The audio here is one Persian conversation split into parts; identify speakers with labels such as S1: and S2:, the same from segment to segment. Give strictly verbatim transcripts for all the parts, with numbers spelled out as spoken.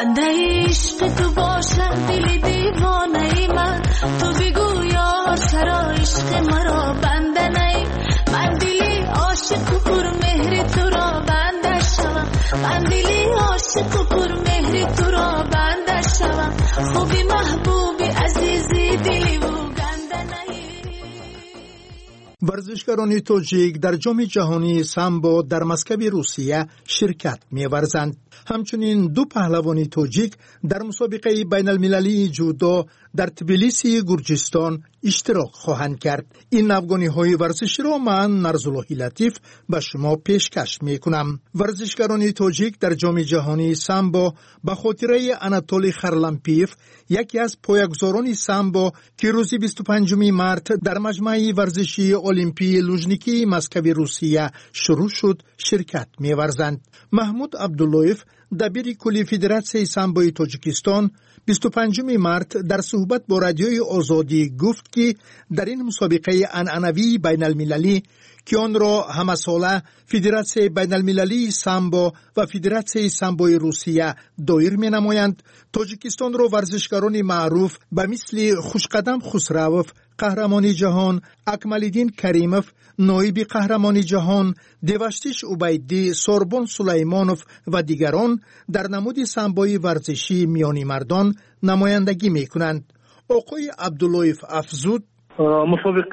S1: بنده عشق تو باشم دل دیوانه ای من تو بگو یار چرا عشق مرا بنده نی من دلی عاشق و پر مهر تو را بنده شوم من دلی عاشق و پر مهر تو را بنده شوم خوبی محبوبی عزیزی دلی و گنده نی.
S2: ورزشکاران تاجیک در جام جهانی سامبو در مسکو روسیه شرکت می‌ورزند. همچنین دو پهلوان تاجیک در مسابقه بین المللی جودو در تبلیسی گرجستان اشتراک خواهند کرد. این افغانی ورزشی را من نرزاللهی لطیف به شما پیشکش میکنم. ورزشکاران تاجیک در جام جهانی سامبو به خاطره اناتولی خرلمپیف یکی از پایه‌گذاران سامبو که روز بیست و پنجم مارس در مجمع ورزشی المپی لوژنیکی مسکو روسیه شروع شد شرکت می‌ورزند. محمود عبداللهیف دبیر کلی فدراسیون سامبوی تاجیکستان بیست و پنجم مارس در صحبت با رادیوی آزادی گفت که در این مسابقه عنعنوی بین المللی که آن را همساله فدراسیون بین المللی سامبو و فدراسیون سامبوی روسیه دایر می نمایند، تاجیکستان را ورزشکاران معروف به مثل خوشقدم خسروف قهرمان جهان، اکمالدین کریموف نایب قهرمان جهان، دیوشتیش عبیدی، سوربون سلیمانوف و دیگران در نمود سامبوی ورزشی میانی مردان نمایندگی می کنند. آقای عبداللهیف افزود
S3: مسابقه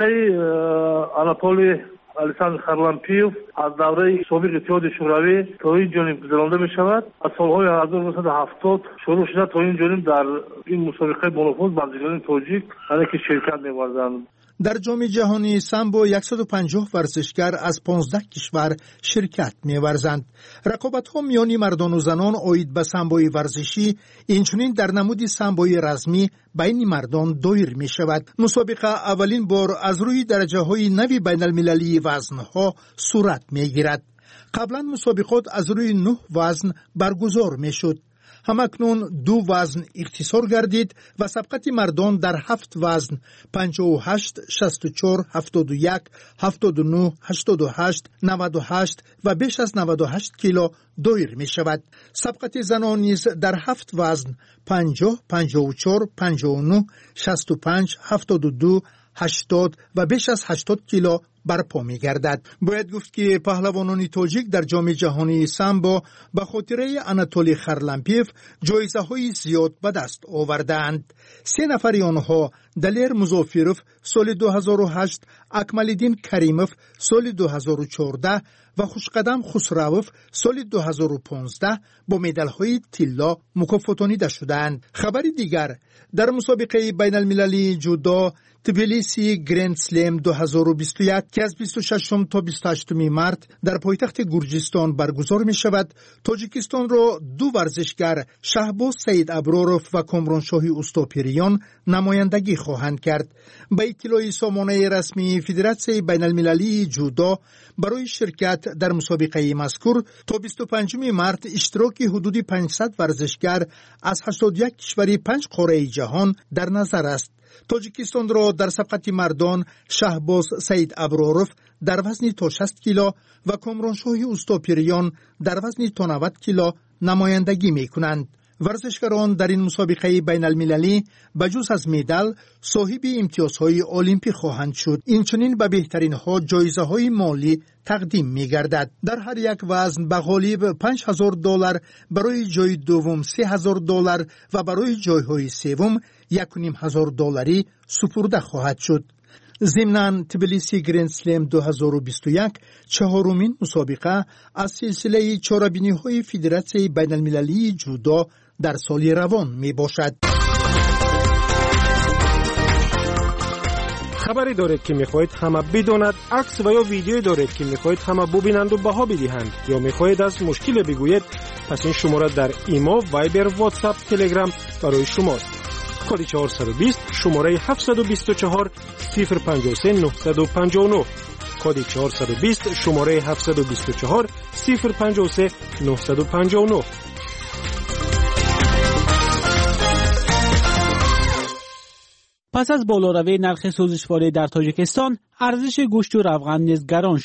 S3: آناتولی الکساندر خرلمپیف از دوره سابق اتحاد شوروی تا این جانب گذرانده می شود. از سالهای هزار و نهصد و هفتاد شروع شده تا این جانب در این مسابقه با نفوذ بازیگران تاجیک که شرکت می ورزند.
S2: در جام جهانی سامبو صد و پنجاه ورزشکار از پانزده کشور شرکت می‌ورزند. رقابت‌ها میان مردان و زنان عاید به سامبوی ورزشی اینچنین در نمود سامبوی رسمی بین مردان دایر می‌شود. مسابقه اولین بار از روی درجه‌های نوی بین المللی وزن‌ها صورت می‌گیرد. قبلا مسابقات از روی نه وزن برگزار می‌شد. همکنون دو وزن اختصار گردید و سبقت مردان در هفت وزن پنجاه و هشت، شصت و چهار، هفتاد و یک، هفتاد و نه، هشتاد و هشت، نود و هشت و بیش از نود و هشت کیلو دایر می شود. سبقت زنان نیز در هفت وزن پنجاه، پنجاه و چهار، پنجاه و نه، شصت و پنج، هفتاد و دو، هشتاد و بیش از هشتاد کیلو برپا می گردد. باید گفت که پهلوانان تاجیک در جام جهانی سامبو به خاطره اناتولی خرلمپیف جایزه های زیاد به دست آوردند. سه نفر آنها دلیر مظافروف سال دو هزار و هشت، اکمالدین کریموف سال دو هزار و چهارده و خوشقدم خسروف سال دو هزار و پانزده با مدال های طلا مکافاتانیده شدند. خبر دیگر در مسابقه بین المللی جودو تبلیسی گرند سلم دو هزار و بیست و یک که از بیست و ششم تا بیست و هشتم مارس در پایتخت گرجستان برگزار می شود، تاجیکستان را دو ورزشکار شهباز سید ابراروف و کامرانشاهی اوستاپیریان نمایندگی خواهند کرد. به اطلاع سامانه رسمی فدراسیون بین المللی جودو برای شرکت در مسابقه مذکور تا بیست و پنجم مارس اشتراک حدود پانصد ورزشکار از هشتاد و یک کشور پنج قاره جهان در نظر است. تاجیکستان را در سبقت مردان شهباز سید ابراروف در وزن تا شصت کیلو و کامرانشاهی اوستاپیریان در وزن تا نود کیلو نمایندگی می کنند. ورزشکاران در این مسابقه بین المللی بجز از مدال صاحب امتیازهای المپی خواهند شد. اینچنین به بهترین ها جایزه های مالی تقدیم می گردد. در هر یک وزن به غالب پنج هزار دلار، برای جای دوم سه هزار دلار و برای جایهای سوم یک و نیم هزار دلاری سپرده خواهد شد. ضمناً تبلیسی گرند سلم دو هزار و بیست و یک چهارمین مسابقه از سلسله چهاربینی‌های فدراسیون بین المللی جودو در سال روان می باشد.
S4: خبری دارید که میخواهید همه بداند، عکس و یا ویدیویی دارید که میخواهید همه ببینند و بها بدهند، یا میخواهید از مشکل بگویید، پس این شماره در ایما، وایبر، واتساپ، تلگرام برای شماست. کد چهارصد و بیست شماره هفتصد و بیست و چهار صفر پنجاه و سه نهصد و پنجاه و نه. کد چهارصد و بیست شماره هفتصد و بیست و چهار صفر پنجاه و سه نهصد و پنجاه و نه.
S5: پس از بالاروی نرخ سوزشواره در تاجیکستان، ارزش گوشت و روغن نیز گران شد.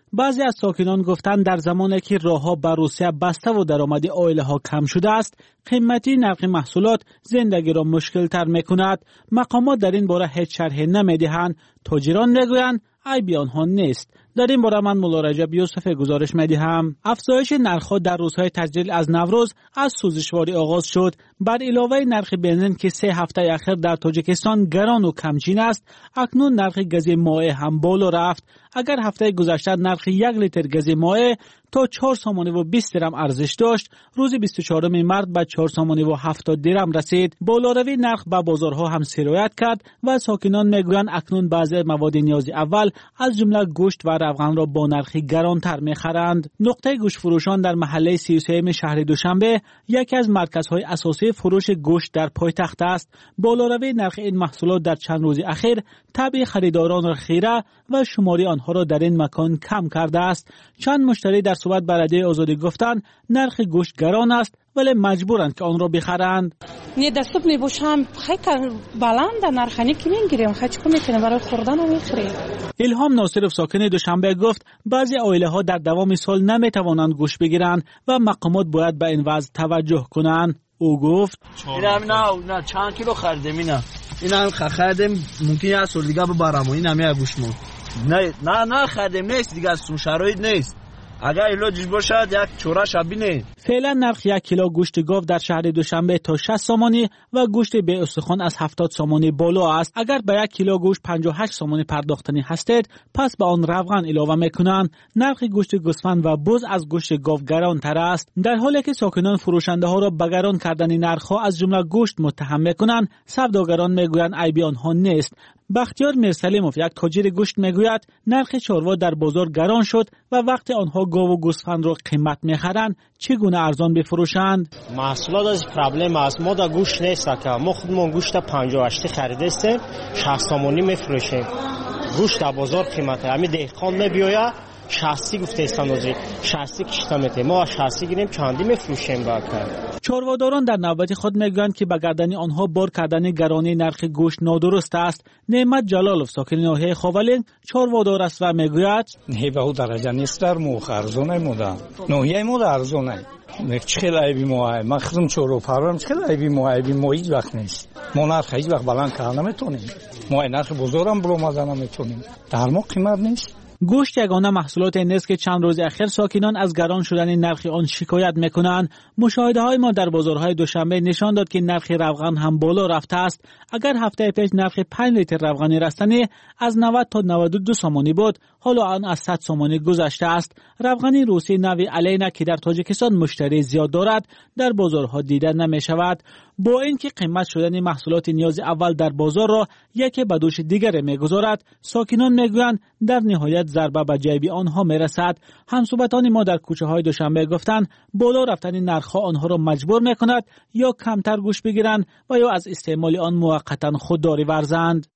S5: بعضی از ساکنان گفتند در زمانی که راهها به روسیه بسته و درآمد عائله‌ها کم شده است، قیمتی نرخ محصولات زندگی را مشکل تر می‌کند. مقامات در این باره هیچ شرحی نمی‌دهند. تاجران می‌گویند عیبی آنها نیست. در این باره من مولا رجب یوسف گزارش می‌دهم. افزایش نرخ‌ها در روزهای تعطیل از نوروز از سوزشواری آغاز شد. بر علاوه نرخ بنزین که سه هفته اخیر در تاجیکستان گران و کمچین است، اکنون نرخ گاز مایع هم بالا رفت. اگر هفته گذشته نرخ یک لیتر گاز مایع تا چهار سومانی و بیست درم ارزش داشت، روز بیست و چهارم مارس به چهار سومانی و هفتاد درم رسید. بالاروی نرخ به بازارها هم سرایت کرد و ساکنان میگویند اکنون بعضی مواد نیاز اول از جمله گوشت و روغن را با نرخ گرانتر میخرند. نقطه گوشت فروشان در محله سی و سه شهر دوشنبه یکی از مرکزهای اساسی فروش گوشت در پایتخت است. بالاروی نرخ این محصولات در چند روز اخیر طبع خریداران را خیره و شماری آنها را در این مکان کم کرده است. چند مشتری در صحبت با رادیو آزادی گفتند نرخ گوشت گران است ولی مجبورند که آن را بخرند.
S6: недоступный باشم خیلی بلند نرخانی که میگیریم خیلی کم میکنه برای خوردن و میخریم.
S5: الهام ناصرов ساکن دوشنبه گفت بعضی عائله ها در دوام سال نمیتوانند گوشت بگیرند و مقامات باید به این وضع توجه کنند. او گفت
S7: اینا نه نه چند کیلو خریدم اینا اینا خریدم ممکنه از سال دیگه ببرم و این همه گوشت مون نه نه نه خریدم نیست دیگه از اون شرایط نیست. اگر علاجش باشد یک چوره شبینه.
S5: فعلا نرخ یک کیلو گوشت گاو در شهر دوشنبه تا شصت سومانی و گوشت به استخوان از هفتاد سومانی بالا است. اگر به یک کیلو گوشت پنجاه و هشت سومانی پرداختنی هستید، پس به آن روغن اضافه میکنند. نرخ گوشت گوسفند و بز از گوشت گاو گران تر است. در حالی که ساکنان فروشنده ها را به گران کردن نرخ ها از جمله گوشت متهم میکنند، سوداگران میگویند عیبی آنها نیست. بختیار میرسلیموف یک تاجر گوشت میگوید نرخ چاروا در بازار گران شد و وقتی آنها گاو و گوسفند را قیمت میخرند چگونه ارزان بفروشند؟
S8: محصولات از پرابلم است. ما در گوشت نیست که ما خودمون گوشت پنجاه و هشت خریده استیم شصت سومانی میفروشیم. گوشت در بازار قیمته همین دهقان میبیاید شصت گفته استاندازی شصت کشته میته ما شصت گیریم چندی میفروشیم باکر.
S5: چارواداران در نوبت خود میگویند که به گردن آنها بار کردن گرانی نرخ گوشت نادرست است. نعمت جلالوف ساکن ناحیه خاولین چاروادار است و میگوید
S9: هیبه درجه نیست در موخ ارزونه مودا ناحیه مودا ارزونه چخیل عیبی موهای من خودم چورو پرورم چخیل عیبی موهای عیبی ما هیچ وقت نیست. ما نرخ هیچ وقت بلند کردن نمیتونیم. ما نرخ بزرگم بلومازن نمیتونیم. در ما قیمت نیست.
S5: گوشت یگانه محصولات نیست که چند روز اخیر ساکنان از گران شدن نرخ آن شکایت میکنند. مشاهده های ما در بازارهای دوشنبه نشان داد که نرخ روغن هم بالا رفته است. اگر هفته پیش نرخ پنج لیتر روغن رستنی از نود تا نود و دو سومانی بود، حالا آن از صد سومانی گذشته است. روغن روسی نوی الینا که در تاجیکستان مشتری زیاد دارد در بازارها دیده نمی شود. با اینکه قیمت شدن محصولات نیاز اول در بازار را یکی به دوش دیگر میگذارد، ساکنان میگویند در نهایت ضربه به جیب آنها میرسد. همصحبتان ما در کوچه های دوشنبه گفتند بالا رفتن نرخ آنها را مجبور میکند یا کمتر گوشت بگیرند و یا از استعمال آن موقتا خودداری ورزند.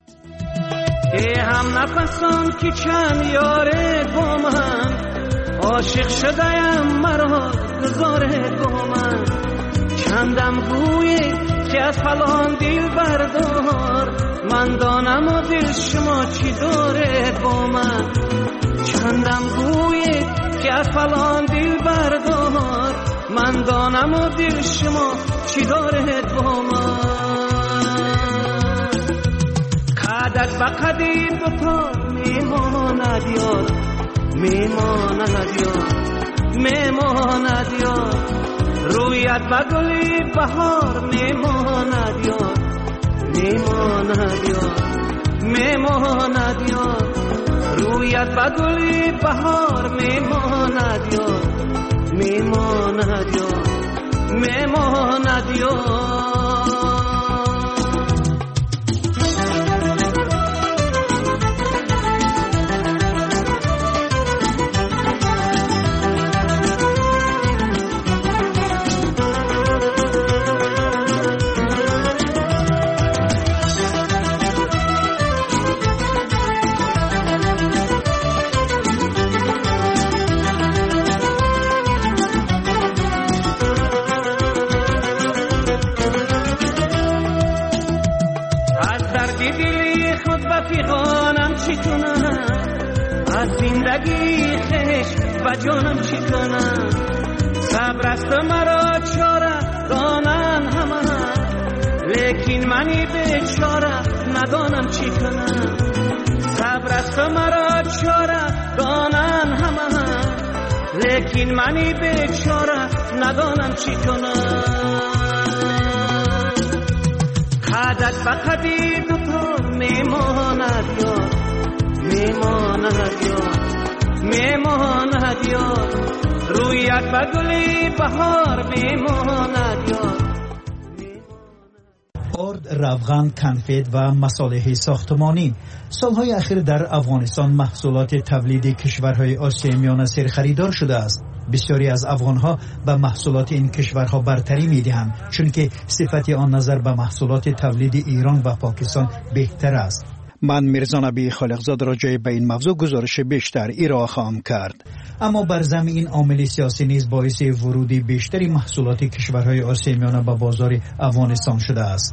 S10: ای هم نفسان که چند یاره با من عاشق شده‌ام مرا گذاره با من چندم گویی که از فلان دل بردار من دانم و دل شما چی داره با من چندم گویی که از فلان دل بردار من دانم و دل شما چی داره با من قدک با قدی دوتا میماند یاد میماند یاد میماند یاد رویت با گلی بهار میماند یاد میماند یاد میماند یاد رویت با گلی بهار میماند یاد میماند یاد میماند یاد زندگی عشق و جانم چی کنم صبر است مرا چاره دانن همه لیکن منی بیچاره ندانم چی کنم صبر است مرا چاره دانن همه لیکن منی بیچاره ندانم چی کنم خدت فقدی دوتا میماند یاد میماند یاد میماند یاد رویت بگلی بهار میماند یاد
S11: ارد، روغن، کنفت و مصالح ساختمانی سالهای اخیر در افغانستان محصولات تولید کشورهای آسیای میانه سر خریدار شده است. بسیاری از افغانها به محصولات این کشورها برتری می‌دهند چون که صفت آن نظر به محصولات تولید ایران و پاکستان بهتر است. من میرزا نبی خالقزاد راجع به این موضوع گزارش بیشتر ارائه خواهم کرد. اما بر ضمن این عامل سیاسی نیز باعث ورود بیشتری محصولات کشورهای آسیای میانه به بازار افغانستان شده است.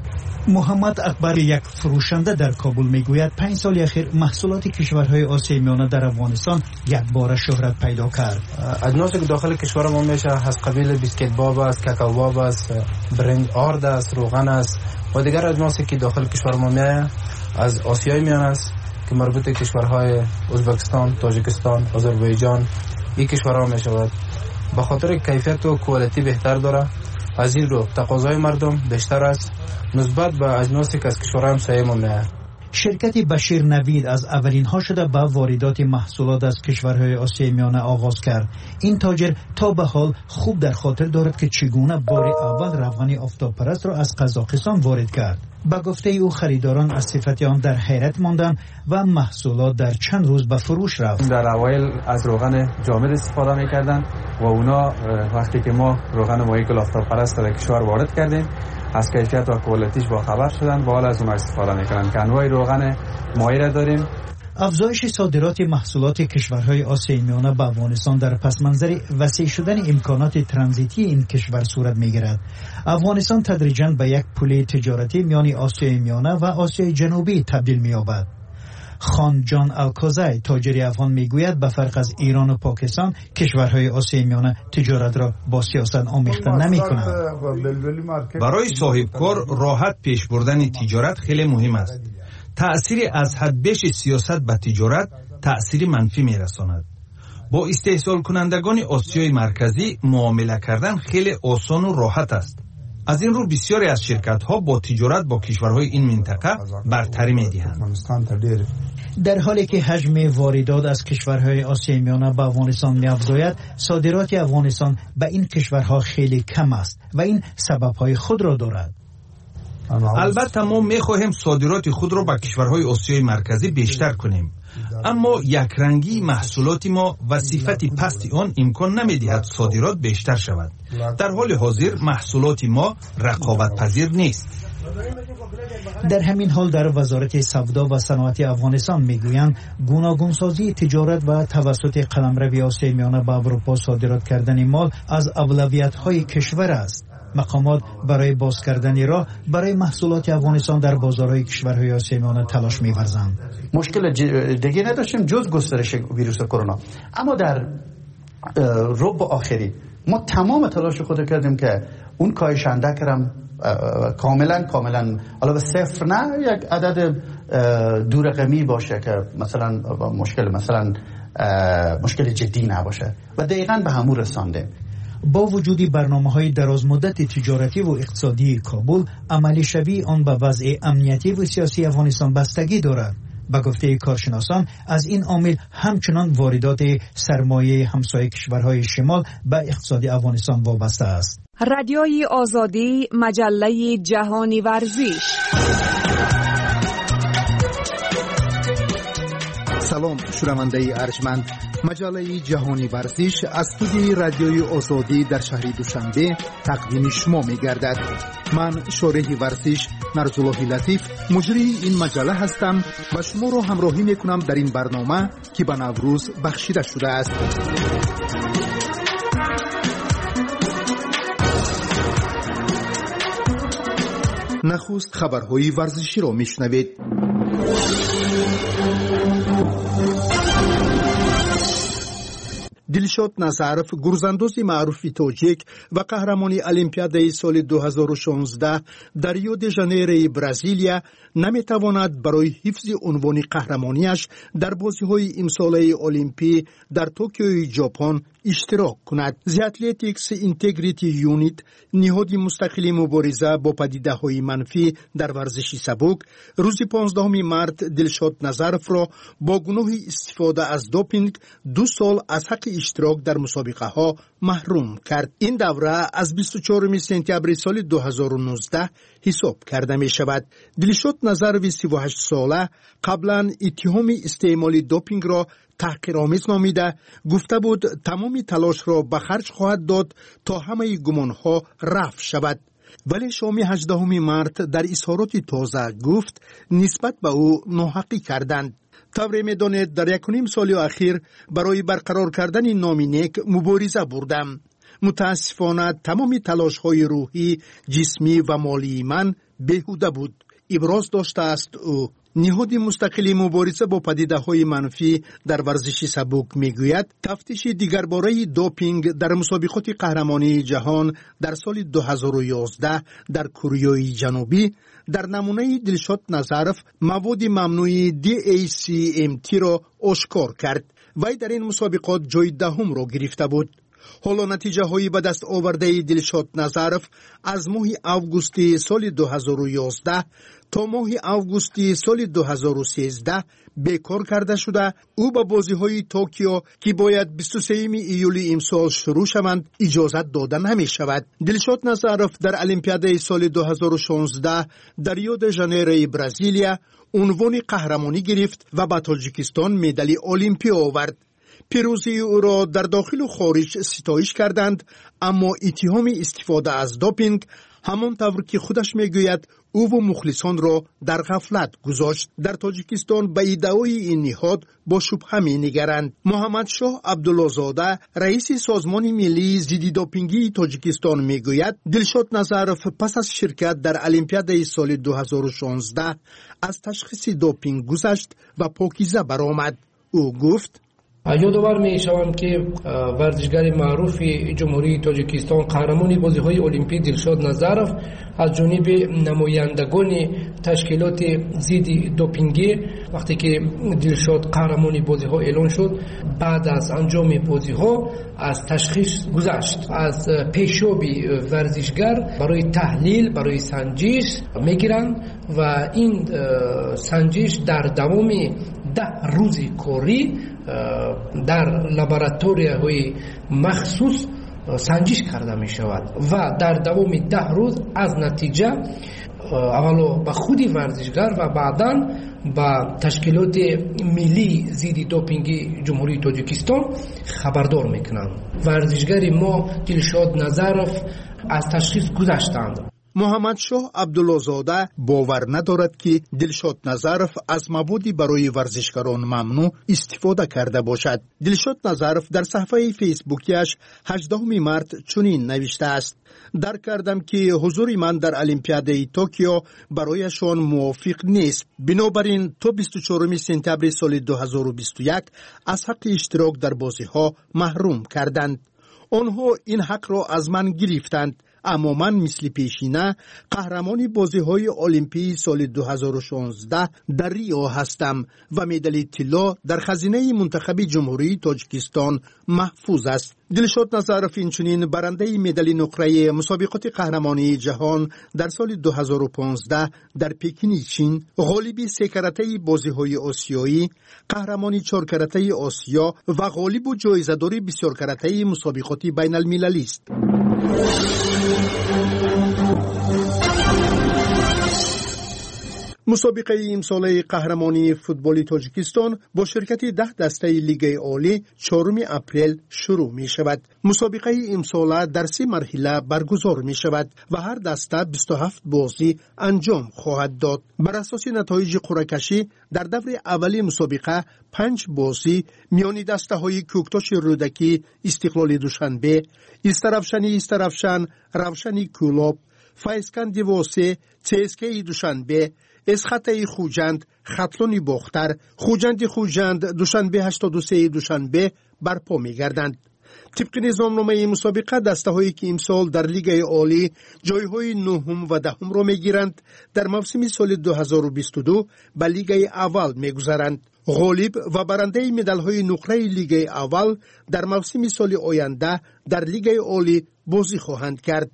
S11: محمد اکبر یک فروشنده در کابل میگوید پنج سال اخیر محصولات کشورهای آسیای میانه در افغانستان یک بار شهرت پیدا کرد.
S12: اجناسی که داخل کشور ما میشه از قبیل بیسکیت باب است، کاکائو باب است، برنج آرد است، روغن است و دیگر اجناسی که داخل کشور ما میاد از آسیای میانه است که مربوط به کشورهای ازبکستان، تاجیکستان، آذربایجان این کشورها میشود. به خاطر کیفیت و کوالیتی بهتر داره، از این رو تقاضای مردم بیشتر است نسبت به اجناسی که از کشورهای همسایه ما میاد.
S11: شرکت بشیر نوید از اولین ها شده به واردات محصولات از کشورهای آسیای میانه آغاز کرد. این تاجر تا به حال خوب در خاطر دارد که چگونه بار اول روغن آفتاب پرست را از قزاقستان وارد کرد. به گفته او خریداران از صفت آن در حیرت ماندند و محصولات در چند روز به فروش رفت.
S13: در اوایل از روغن جامد استفاده می‌کردند و اونا وقتی که ما روغن مایع آفتاب پرست در کشور وارد کردیم از کیفیت و کوالیتیش با خبر شدن و حالا از اون استفاده میکنن که انواع روغن مایع را داریم.
S11: افزایش صادرات محصولات کشورهای آسیای میانه به افغانستان در پس منظر وسیع شدن امکانات ترانزیتی این کشور صورت میگیرد. افغانستان تدریجاً به یک پل تجارتی میان آسیای میانه و آسیای جنوبی تبدیل می‌یابد. خان جان الکازای تاجر افغان میگوید به فرق از ایران و پاکستان کشورهای آسیای میانه تجارت را با سیاست آمیخته نمی‌کنند.
S14: برای صاحبکار راحت پیش بردن تجارت خیلی مهم است. تأثیر از حد بیش سیاست به تجارت تأثیر منفی میرساند. با استحصال کنندگان آسیای مرکزی معامله کردن خیلی آسان و راحت است. از این رو بسیاری از شرکت ها با تجارت با کشورهای این منطقه برتری می‌دهند.
S11: در حالی که حجم واردات از کشورهای آسیای میانه به افغانستان می‌افزاید، صادرات افغانستان به این کشورها خیلی کم است و این سبب‌های خود را دارد.
S14: البته ما می‌خواهیم صادرات خود را به کشورهای آسیای مرکزی بیشتر کنیم، اما یک رنگی محصولات ما و صفت پست آن امکان نمی‌دهد صادرات بیشتر شود. در حال حاضر محصولات ما رقابت پذیر نیست.
S11: در همین حال در وزارت سودا و صنعت افغانستان میگویند گوناگونسازی تجارت و توسط قلمرو آسیای میانه به اروپا صادرات کردن مال از اولویت‌های کشور است. مقامات برای باز کردن راه برای محصولات افغانستان در بازارهای کشورهای آسیای میانه تلاش می‌ورزند.
S15: مشکل دیگه نداشتیم جز گسترش ویروس کرونا، اما در ربع آخری ما تمام تلاش خود کردیم که اون کاهش اندکرم کاملا کاملا حالا به صفر نه، یک عدد دو رقمی باشه که مثلا مشکل مثلا مشکل جدی نباشه و دقیقاً به همون رسانده.
S11: با وجود برنامه‌های درازمدت تجارتی و اقتصادی کابل، عملی شوی آن به وضع امنیتی و سیاسی افغانستان بستگی دارد. به گفته کارشناسان از این عامل همچنان واردات سرمایه همسایه کشورهای شمال به اقتصاد افغانستان وابسته است.
S16: رادیوی آزادی، مجله جهانی ورزش.
S2: سلام شنونده ارجمند، مجله جهانی ورزش از استودیوی رادیوی آزادی در شهر دوشنبه تقدیم شما می گردد. من شارح ورزش مرزالله لطیف مجری این مجله هستم و شما را همراهی می کنم در این برنامه که به نوروز بخشیده شده است. نخست خبرهای ورزشی را میشنوید. دلشاد نظرف گرزندوز معروف تاجیک و قهرمانی المپیادای سال دو هزار و شانزده در ریو د ژانیرو برزیلیا نمیتواند برای حفظ عنوان قهرمانیش در بازی‌های امساله المپی در توکیو ژاپن اشتراک کند. The Athletics Integrity Unit نهاد مستقل مبارزه با پدیده‌های منفی در ورزش سبک روز پانزدهم مارس دلشاد نظرف را با گناه استفاده از دوپینگ دو سال از حق اشتراک در مسابقه ها محروم کرد. این دوره از بیست و چهارم سپتامبر سال دو هزار و نوزده حساب کرده می شود. دلشاد نظرف سی و هشت ساله قبلا اتهام استعمال دوپینگ را تحقیرآمیز نامیده گفته بود تمام تلاش را به خرج خواهد داد تا همه گمانها رفع شود. ولی شام هجدهم مارس در اظهارات تازه گفت نسبت به او ناحقی کردند. طور می‌دانید در یک و نیم سال اخیر برای برقرار کردن نامی نیک مبارزه بردم. متاسفانه تمام تلاش‌های روحی، جسمی و مالی من بیهوده بود. ابراز داشته است او. نهاد مستقل مبارزه با پدیده‌های منفی در ورزش سبک میگوید تفتیش دیگرباره دوپینگ در مسابقات قهرمانی جهان در سال دو هزار و یازده در کره جنوبی در نمونه دلشاد نظرف مواد ممنوع دی ای سی ام تی را آشکار کرد. وی در این مسابقات جای دهم را گرفته بود. حالا نتیجه هایی به دست آورده دلشاد نظرف از ماه آگوست سال دو هزار و یازده تا ماه آگوست سال دو هزار و سیزده بیکار کرده شده. او به بازی های توکیو که باید بیست و سوم ایول امسال شروع شوند اجازت داده نمی شود. دلشاد نظرف در المپیادای سال دو هزار و شانزده در ریو د ژانیرو برزیلیا عنوان قهرمانی گرفت و به تاجیکستان مدال المپی آورد. پیروزی او را در داخل و خارج ستایش کردند، اما اتهام استفاده از دوپینگ همانطور که خودش میگوید او و مخلصان را در غفلت گذاشت. در تاجیکستان به ادعای این نهاد با شبهه می‌نگرند. محمد شاه عبدالله‌زاده رئیس سازمان ملی ضد دوپینگی تاجیکستان میگوید دلشاد نظرف پس از شرکت در المپیادای سال دو هزار و شانزده از تشخیص دوپینگ گذشت و پاکیزه برآمد. او گفت
S17: یادآور می شوم که ورزشگر معروف جمهوری تاجیکستان قهرمان بازی‌های المپیک دلشاد نظرف از جانب نمایندگان تشکیلات ضد دوپینگی وقتی که دلشاد قهرمان بازی‌ها اعلان شد بعد از انجام بازی‌ها از تشخیص گذشت. از پیشاب ورزشگر برای تحلیل برای سنجش میگیرند و این سنجش در دوام ده روز کاری در لابراتوری‌های مخصوص سنجش کرده می شود و در دوام ده روز از نتیجه اولا به خود ورزشگر و بعداً با تشکیلات ملی ضد دوپینگ جمهوری تاجیکستان خبردار میکنند. ورزشگر ما دلشاد نظرف از تشخیص گذشتند.
S2: محمد شاه عبدالله‌زاده باور ندارد که دلشاد نظرف از موادی برای ورزشکاران ممنوع استفاده کرده باشد. دلشاد نظرف در صفحه فیسبوکیش هجدهم مارس چنین نوشته است: درک کردم که حضور من در المپیادای توکیو برایشان موافق نیست. بنابراین تا بیست و چهارم سپتامبر سال دو هزار و بیست و یک از حق اشتراک در بازی‌ها محروم کردند. آنها این حق را از من گرفتند، اما من مثل پیشینه قهرمان بازی‌های المپی سال دو هزار و شانزده در ریو هستم و مدال طلا در خزینه منتخب جمهوری تاجیکستان محفوظ است. دلشاد نظرف اینچنین برنده مدال نقره مسابقات قهرمانی جهان در سال دو هزار و پانزده در پکین چین، غالب سه کرته بازی‌های آسیایی، قهرمانی چهار کرته آسیا و غالب و جایزه‌دار بسیار کرته مسابقات بین المللی است. مسابقه امساله قهرمانی فوتبال تاجیکستان با شرکت ده دسته لیگ عالی چهارم اپریل شروع می شود. مسابقه امساله در سه مرحله برگزار می شود و هر دسته بیست و هفت بازی انجام خواهد داد. بر اساس نتایج قرعه کشی در دور اولی مسابقه پنج بازی میان دسته های کوکتاش رودکی استقلال دوشنبه، استرافشانی استرافشان، روشنی کولاب، فایسکند واسه، چسکی دوشنبه، اسخطه خوجند، خطلون باختر خوجند خوجند دوشنبه هشتاد و سه دوشنبه برپا می‌گردند. طبق نظامنامه مسابقه دسته‌هایی که امسال در لیگ عالی جایهای نهم و دهم را می‌گیرند در موسم سال دو هزار و بیست و دو به لیگ اول می‌گذرند. غالب و برنده مدال‌های نقره لیگ اول در موسم سال آینده در لیگ عالی بازی خواهند کرد.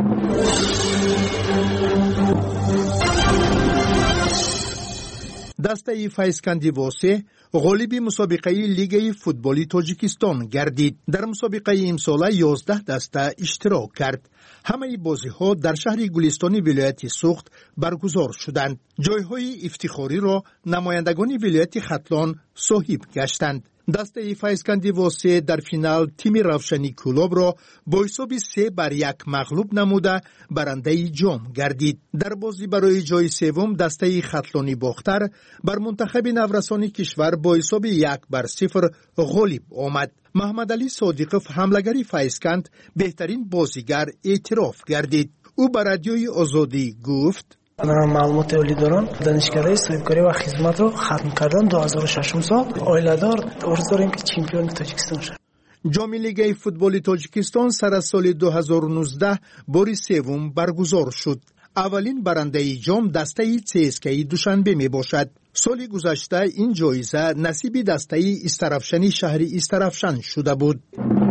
S2: دسته فیضکندی واسه غالب مسابقه لیگ فوتبالی تاجیکستان گردید. در مسابقه امسال یازده دسته اشتراک کرد. همه بازی‌ها در شهر گلستان ولایت سوخت برگزار شدند. جایهای افتخاری را نمایندگان ولایت ختلان صاحب گشتند. دسته فیضکندی واسه در فینال تیم روشنی کلوب را با حساب سه بر یک مغلوب نموده برنده جام گردید. در بازی برای جای سوم دسته ختلانی باختر بر منتخب نورسان کشور با حساب یک بر صفر غالب آمد. محمد علی صادقов حملگری فیضکند بهترین بازیگر اعتراف گردید. او به رادیوی آزادی گفت:
S18: معلومات اولی دارم دانشکده صاحبکاری و خدمت رو ختم کردم دو هزار و شش سال. آیله‌دار آرزو داریم که چمپیون تاجیکستان شد.
S2: جام لیگ فوتبال تاجیکستان سر از سال دو هزار و نوزده بار سوم برگزار شد. اولین برنده جام دسته سی اس کی دوشنبه می باشد. سال گذشته این جایزه نصیب دسته استرافشن شهر استرافشن شده بود.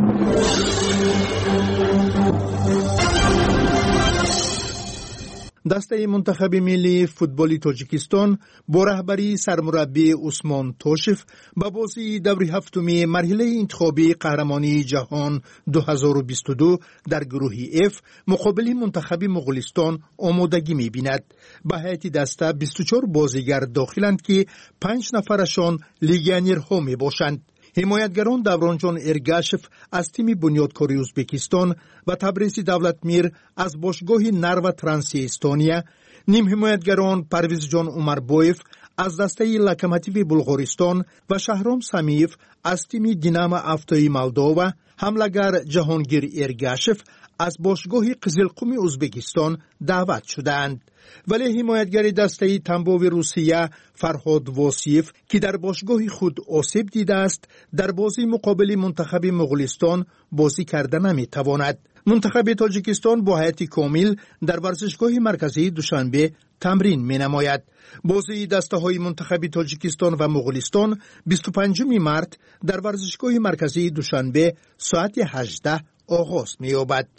S2: دسته منتخب ملی فوتبالی تاجیکستان با رهبری سرمربی عثمان توشف به بازی دور هفتم مرحله انتخابی قهرمانی جهان دو هزار و بیست و دو در گروه اف مقابل منتخب مغولستان آمادگی می‌بیند. به هیئت دسته بیست و چهار بازیگر داخلند که پنج نفرشان لیگیونرها میباشند. حمایتگران دورانجان ارگاشف از تیم بنیادکاری ازبکستان و تبریزی دولتمیر از باشگاه نرو ترانسی استونیا، نیم حمایتگران پرویز جان عمربویف از دسته لوکوموتیو بلغارستان و شهرام سمیف از تیم دینامو افتای مولداوا، حملگر جهانگیر ارگاشف از باشگاه قزلقم ازبکستان دعوت شدند. ولی حمایتگر دسته تنباو روسیه فرهاد واسیف که در باشگاه خود آسیب دیده است در بازی مقابل منتخب مغولستان بازی کرده نمیتواند. منتخب تاجیکستان با هیئت کامل در ورزشگاه مرکزی دوشنبه تمرین می نماید. بازی دسته های منتخب تاجیکستان و مغولستان بیست و پنجم مارس در ورزشگاه مرکزی دوشنبه ساعت هجده آغاز می یابد.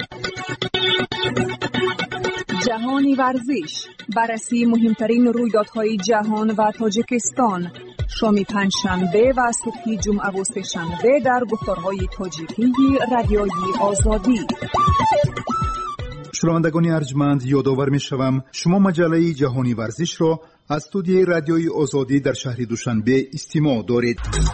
S16: جهانی ورزش، بررسی مهمترین رویدادهای جهان و تاجیکستان، شامی پنجشنبه و صبح جمعه و سه‌شنبه در گفتارهای تاجیکی رادیوی آزادی.
S2: شنوندگان ارجمند، یادآور می‌شوم شما مجله جهانی ورزش را از استودیوی رادیوی آزادی در شهر دوشنبه استماع دارید.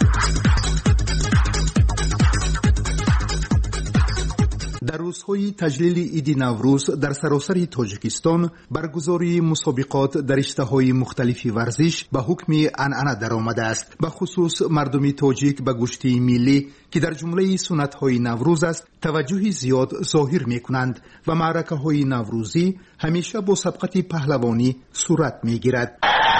S2: در روزهای تجلیل عید نوروز در سراسر تاجیکستان برگزاری مسابقات در رشته‌های مختلف ورزش به حکم عنعنه درآمده است. به خصوص مردم تاجیک به گوشت ملی که در جمله سنت‌های نوروز است توجه زیاد ظاهر می‌کنند و معرکه‌های نوروزی همیشه با سبقت پهلوانی صورت می‌گیرد.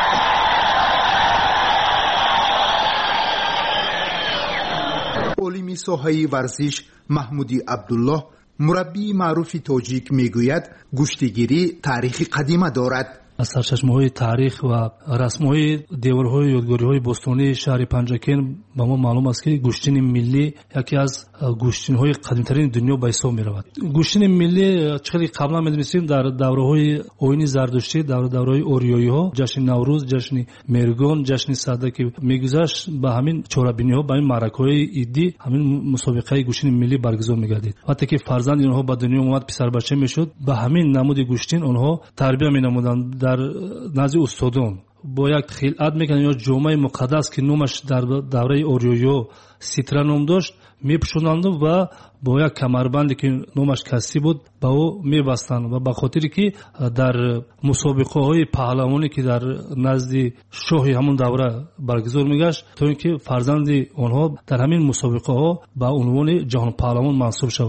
S2: عالم ساحه ورزش محمودی عبدالله مربی معروف تاجیک میگوید گوشتگیری تاریخ قدیمه دارد.
S19: از سرچشمه‌های تاریخ و رسم‌های دیوارهای یادگاری‌های باستانی شهر پنجکین به ما معلوم است که گوشتین ملی یکی از گوشتین‌های قدیمی‌ترین دنیا به حساب می‌رود. گوشتین ملی چقدر قبلا می‌دونستیم در دوره‌های آیین زردشتی، در دوره‌های اوریایی‌ها، جشن نوروز، جشن مرگان، جشن سده که می‌گذشت به همین چورابینی‌ها، به این معرکه‌های عیدی همین مسابقه گوشتین ملی برگزار می‌گردید. وقتی که فرزند اینها به دنیا اومد پسر بچه می‌شد، به همین نمود گوشتین آنها تربیت می‌نمودند. در نزد استادان با یک خلعت میکنن یا جامعه مقدس که نامش در دوره اوریایو سیترا نام داشت میپوشوندند و با یک کمربندی که نامش کسی بود با او میبستند و به خاطری که در مسابقه های پهلوانی که در نزد شاه همون دوره برگزار میگشت تا اینکه فرزند آنها در همین مسابقه ها با عنوان جهان پهلوان منصوب شوند.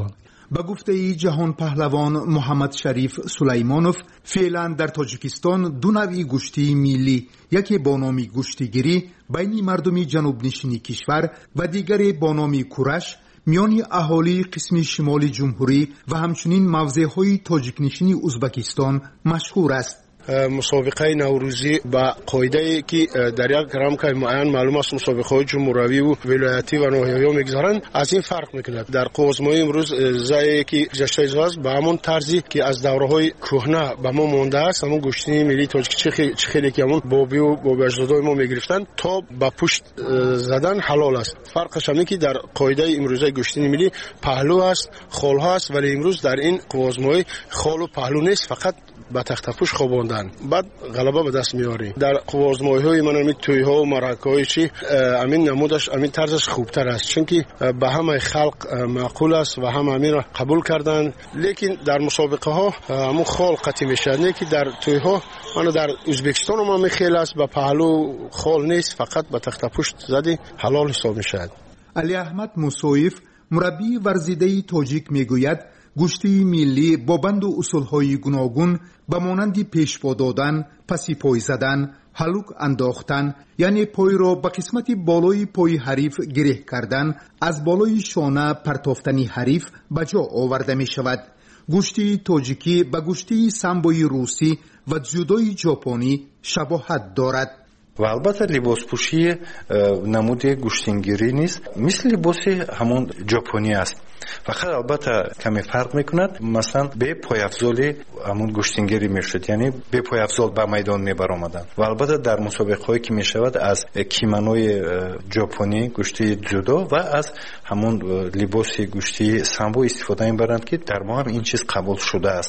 S2: به گفته جهان پهلوان محمد شریف سلیمانوف، فعلا در تاجیکستان دو نوع گوشتی ملی، یکی با نام گوشتگیری بین مردم جنوب نشین کشور و دیگری با نام کورش میان اهالی قسم شمال جمهوری و همچنین موضع‌های تاجیک نشین ازبکستان مشهور است.
S20: مسابقه نوروزی با قاعده که در یک رمق معین معلوم است مسابقه جمهوری و ولایتی و ناحیه‌ای میگذارند از این فرق میکند. در قوزمای امروز زایی که گذشته زاست به همون طرزی که از دوره‌های کهنه به ما مونده است، همون گوشتی ملی تاجیک چه خیلی که همون بابی و بابی اجدادای ما میگرفتن تا با پشت زدن حلال است. فرقش همینه که در قاعده امروزی گوشتی ملی پهلو است، خال ها است، ولی امروز در این قوزمای خال و پهلو نیست، فقط با تخت پوش خواباندن، بعد غلبه به دست میاری. در قوازمای‌های من همین توی‌ها و مرکه‌های چی همین نمودش همین طرزش خوبتر است، چون که به همه خلق معقول است و هم همین را قبول کردن. لیکن در مسابقه ها همون خال قطعی میشه، نه که در توی‌ها من در ازبکستان ما میخیل است به پهلو خال نیست، فقط به تخت پوشت زدی حلال حساب میشه.
S2: علی احمد موسویف مربی ورزیده تاجیک میگوید گوشتی ملی با بند و اصولهای گوناگون به مانند پیشوا دادن، پسی پای زدن، هلوک انداختن، یعنی پای را به قسمت بالای پای حریف گره کردن، از بالای شانه پرتافتنی حریف به جا آورده می شود. گوشتی تاجیکی به گوشتی سامبوی روسی و جودوی ژاپنی شباهت دارد.
S21: و البته لباس پوشی نمود گوشتینگیری نیست، مثل لباس همون ژاپنی است، فقط البته کمی فرق میکند. مثلا به پای افضال همون گوشتینگیری میشد، یعنی به پای افضال به میدان میبرآمدن و البته در مسابقه هایی که میشود از کیمانوی ژاپنی گوشتی جودو و از همون لباس گوشتی سامبو استفاده میبرند که در ما هم این چیز قبول شده است.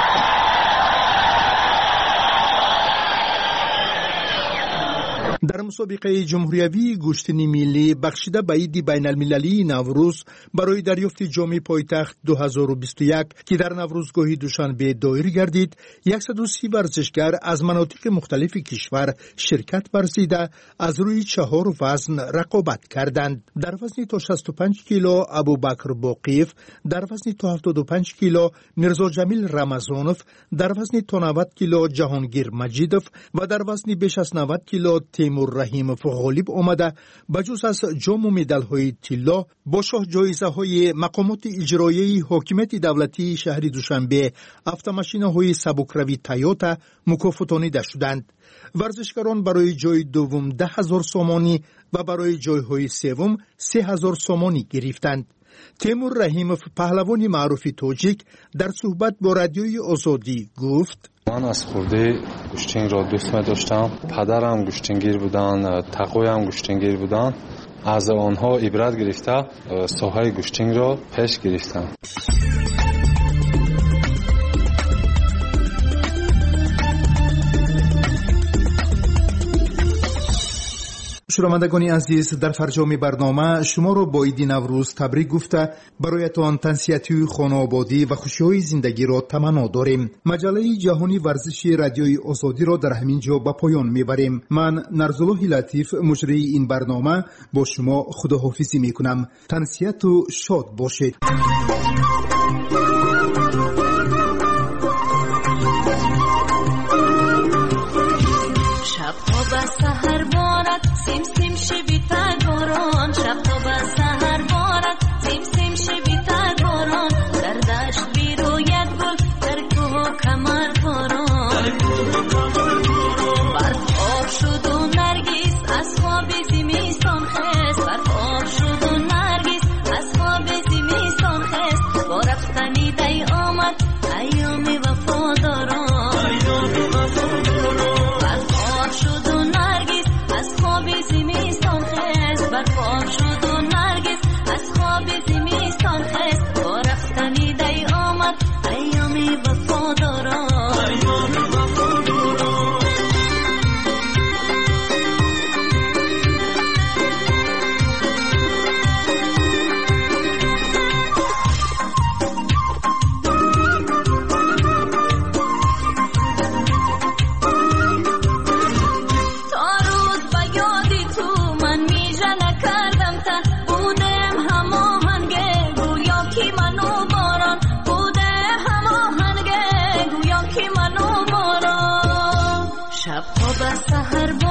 S2: در مسابقه جمهوریوی گوشتنی ملی بخشیده به عید بین المللی نوروز برای دریافت جام پایتخت دو هزار و بیست و یک که در نوروزگاه دوشنبه دایر گردید، صد و سی ورزشگر از مناطق مختلف کشور شرکت ورزیده از روی چهار وزن رقابت کردند. در وزن تا شصت و پنج کیلو ابوبکر باقیف، در وزن تا هفتاد و پنج کیلو میرزا جمیل رمضانوف، در وزن تا نود کیلو جهانگیر مجیدوف و در وزن بیش از نود کیلو تیمور رحیموف غالب آمده. بجز از جام و مدال های طلا با شاه جایزه های مقامات اجرایی حاکمیت دولتی شهر دوشنبه автомاشینه های سبکروی تویوتا مکافاتانیده شدند. ورزشکاران برای جای دوم ده هزار سومانی و برای جای های سوم سه هزار سومانی گرفتند. تیمور رحیموف پهلوان معروف تاجیک در صحبت با رادیوی آزادی گفت:
S22: من از خورده گوشتینگ را دوست می داشتم. پدرم گوشتینگیر بودن، تقویم گوشتینگیر بودن. از آنها عبرت گرفته ساحه گوشتینگ را پیش گرفتم.
S2: شنوندگان عزیز، در فرجام برنامه شما را با عید نوروز تبریک گفته برایتان تنسیتی خانوادگی و خوشی‌های زندگی را تمنا داریم. مجله جهانی ورزشی رادیوی آزادی را در همین جا به پایان میبریم. من نرزالله لطیف مجری این برنامه با شما خداحافظی میکنم. تنسیت و شاد باشید.
S1: سیم سیم شبی تگاران، شب تا به سحر بارد. سیم سیم شبی تگاران، در دشت بیروید گل، در کوه کمر باران. برف آب شد و نرگس از خواب زمستان خست. برف آب شد و نرگس از خواب زمستان خست. با رفتنی خواب از سحر